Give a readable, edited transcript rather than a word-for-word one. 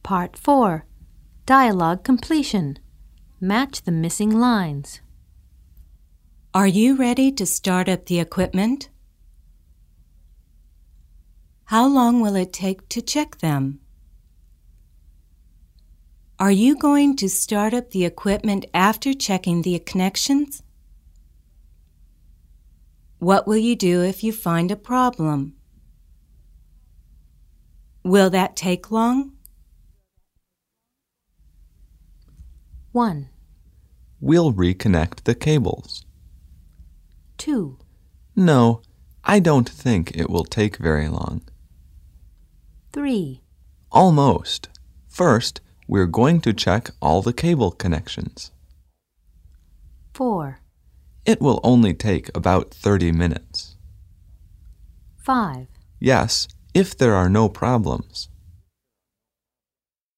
Part 4. Dialogue completion. Match the missing lines. Are you ready to start up the equipment? How long will it take to check them? Are you going to start up the equipment after checking the connections? What will you do if you find a problem? Will that take long? 1, We'll reconnect the cables. 2, No, I don't think it will take very long. 3, Almost. First, we're going to check all the cable connections. 4, It will only take about 30 minutes. 5, Yes, if there are no problems.